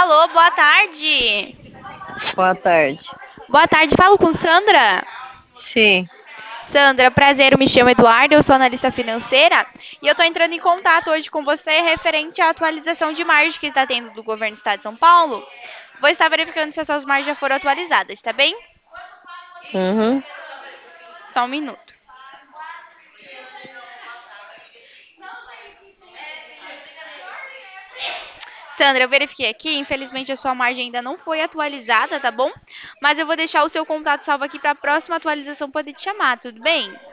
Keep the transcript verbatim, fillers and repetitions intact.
Alô, boa tarde. Boa tarde. Boa tarde, falo com Sandra. Sim. Sandra, prazer, eu me chamo Eduardo, eu sou analista financeira e eu estou entrando em contato hoje com você referente à atualização de margem que está tendo do governo do estado de São Paulo. Vou estar verificando se essas margens já foram atualizadas, tá bem? Uhum. Só um minuto. Sandra, eu verifiquei aqui, infelizmente a sua margem ainda não foi atualizada, tá bom? Mas eu vou deixar o seu contato salvo aqui para a próxima atualização poder te chamar, tudo bem?